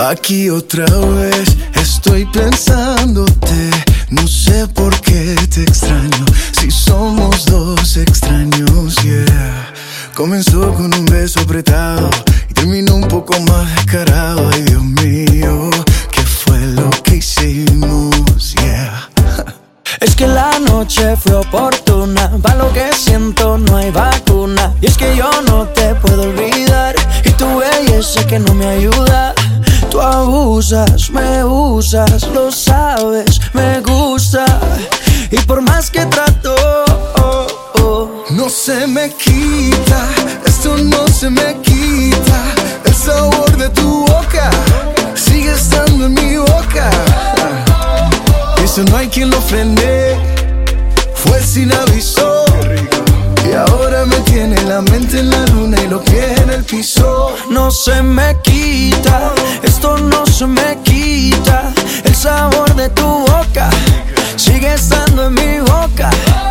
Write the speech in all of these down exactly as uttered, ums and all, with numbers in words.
Aquí otra vez estoy pensándote. No sé por qué te extraño, si somos dos extraños, yeah. Comenzó con un beso apretado y terminó un poco más descarado. Ay, Dios mío, ¿qué fue lo que hicimos? Yeah. Es que la noche fue oportuna, pa' lo que siento no hay vacuna. Y es que yo no te puedo olvidar, y tu belleza que no me ayuda. Tú abusas, me usas, lo sabes, me gusta. Y por más que trato, oh, oh, no se me quita, esto no se me quita. El sabor de tu boca sigue estando en mi boca. Eso no hay quien lo frene, fue sin aviso. Y ahora me tiene la mente en la luna y los pies en el piso. No se me quita, esto no se me quita. El sabor de tu boca sigue estando en mi boca.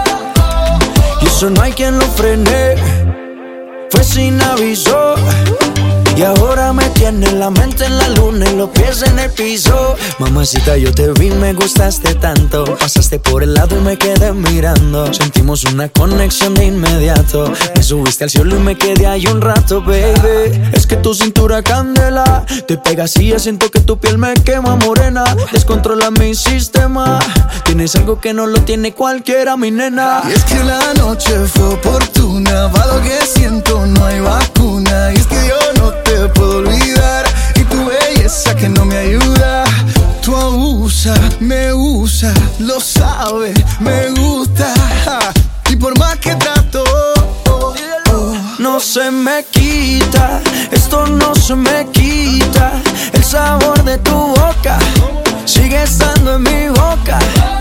Y eso no hay quien lo frene, fue sin aviso. Y ahora me tiene la mente en la luna y los pies en el piso. Mamacita, yo te vi, me gustaste tanto. Pasaste por el lado y me quedé mirando. Sentimos una conexión de inmediato. Me subiste al cielo y me quedé ahí un rato, baby. Es que tu cintura candela, te pegas y ya siento que tu piel me quema morena. Descontrola mi sistema, tienes algo que no lo tiene cualquiera, mi nena. Y es que la noche fue oportuna, pa' lo que siento no hay vacuna. Y es que yo no te puedo olvidar, y tu belleza que no me ayuda. Tú abusas, me usas, lo sabes, me gusta. Y por más que trato, oh, oh, no se me quita, esto no se me quita. El sabor de tu boca sigue estando en mi boca.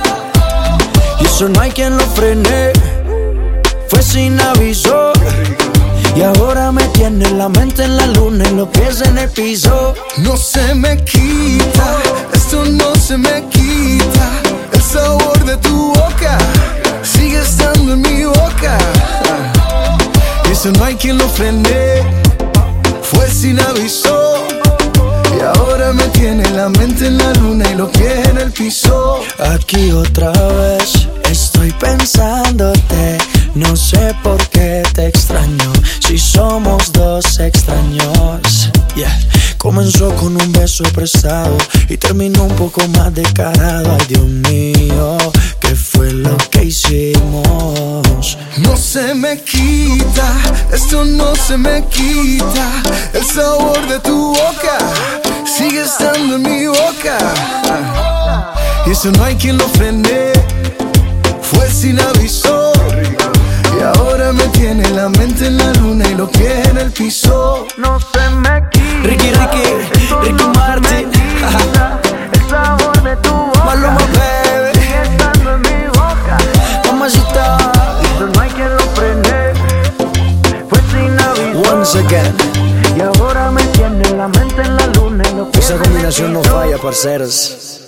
Y eso no hay quien lo frene, fue sin aviso. Y ahora me tiene la mente en la luna y los pies en el piso. No se me quita, esto no se me quita. El sabor de tu boca sigue estando en mi boca. Y eso no hay quien lo frene, fue sin aviso. Y ahora me tiene la mente en la luna y los pies en el piso. Aquí otra vez estoy pensándote. No sé por qué te extraño, si somos dos extraños, yeah. Comenzó con un beso prestado y terminó un poco más descarado. Ay, Dios mío, ¿qué fue lo que hicimos? No se me quita, esto no se me quita. El sabor de tu boca sigue estando en mi boca. Y eso no hay quien lo frene, fue sin aviso. Y ahora me tiene la mente en la luna y los pies en el piso. No se me quita, Ricky, Ricky, Ricky Martin. El sabor de tu boca Maluma, baby, sigue estando en mi boca. Mamacita, Eso no hay quien lo frene, fue sin aviso. once again. Y ahora me tiene la mente en la luna y los pies Esa en el combinación no piso. falla, parceros.